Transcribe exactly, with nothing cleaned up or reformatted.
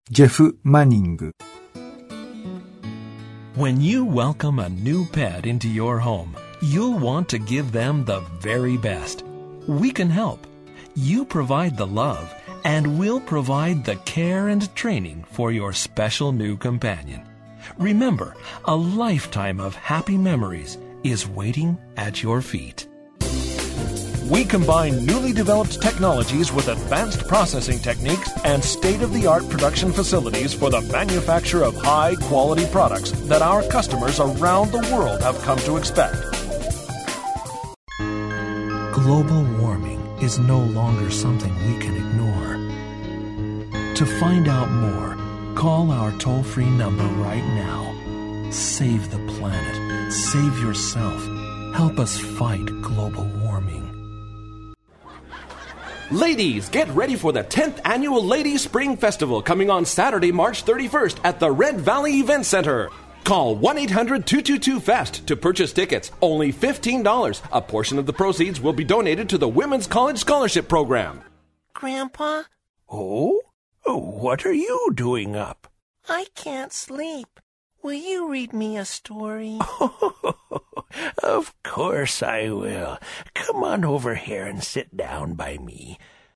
ジェフ・マニング。 When you welcome a new pet into your home, you'll want to give them the very best. We can help. You provide the love, and we'll provide the care and training for your special new companion. Remember, a lifetime of happy memories is waiting at your feet. We combine newly developed technologies with advanced processing techniques and state-of-the-art production facilities for the manufacture of high-quality products that our customers around the world have come to expect. Global warming is no longer something we can ignore. To find out more, call our toll-free number right now. Save the planet. Save yourself. Help us fight global warming. Ladies, get ready for the tenth Annual Ladies Spring Festival coming on Saturday, March thirty-first at the Red Valley Event Center. Call one eight hundred two two two FEST to purchase tickets. Only fifteen dollars. A portion of the proceeds will be donated to the Women's College Scholarship Program. Grandpa? Oh? What are you doing up? I can't sleep. Will you read me a story? Of course I will. Come on over here and sit down by me.